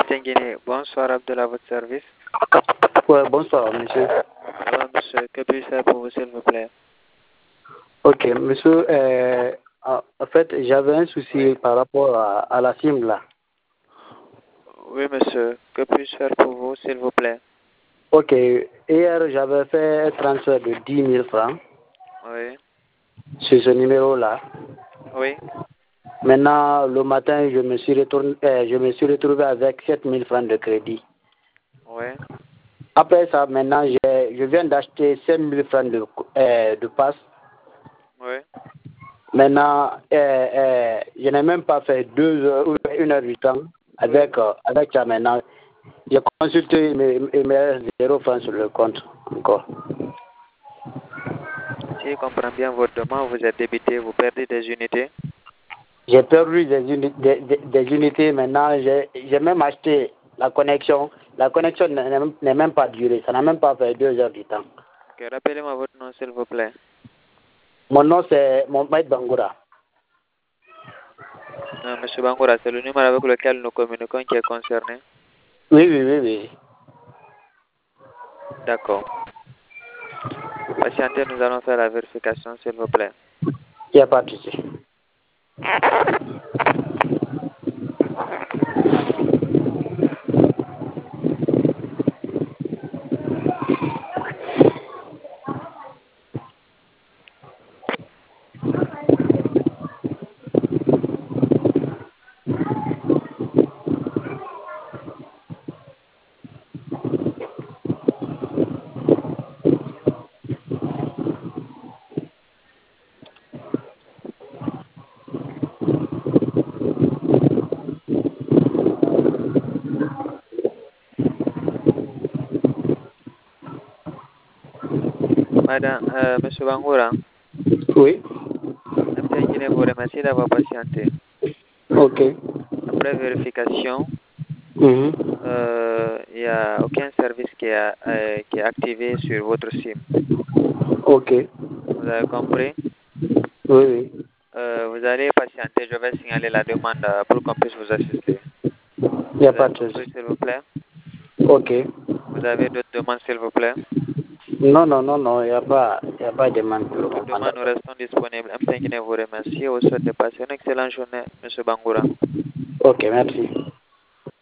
Mtengene, bonsoir Abdullah, à votre service. Ouais, bonsoir, monsieur. Alors, monsieur, que puis-je faire pour vous, s'il vous plaît? Ok, monsieur, en fait, j'avais un souci par rapport à la SIM là. Oui, monsieur, que puis-je faire pour vous, s'il vous plaît? Ok, hier, j'avais fait un transfert de 10 000 francs Oui. sur ce numéro-là. Oui. Maintenant, le matin, je me suis retrouvé avec 7 000 francs de crédit. Oui. Après ça, maintenant, je viens d'acheter 5 000 francs de passe. Oui. Maintenant, je n'ai même pas fait 2 heures ou 1 heure du temps avec ça maintenant. J'ai consulté, il me reste 0 francs sur le compte encore. Si je comprends bien votre demande, vous êtes débité, vous perdez des unités. J'ai perdu des unités maintenant. J'ai même acheté la connexion. La connexion n'est même pas durée. Ça n'a même pas fait 2 heures du temps. Ok, rappelez-moi votre nom, s'il vous plaît. Mon nom, c'est Mohamed Bangoura. Non, monsieur Bangoura, c'est le numéro avec lequel nous communiquons qui est concerné. Oui. D'accord. Patientez, nous allons faire la vérification, s'il vous plaît. Il n'y a pas de souci. Madame, monsieur Bangoura. Oui. Je vous remercie d'avoir patienté. Ok. Après vérification, Mhm. il n'y a aucun service qui est activé sur votre SIM. Ok. Vous avez compris? Oui. Vous allez patienter, je vais signaler la demande pour qu'on puisse vous assister. Il n'y a pas de souci. S'il vous plaît. Ok. Vous avez d'autres demandes, s'il vous plaît? Non, il n'y a pas de demande pour le Pour moment. demande, nous restons disponibles. Mtengene vous remercie et vous souhaite de passer une excellente journée, monsieur Bangoura. Ok, merci.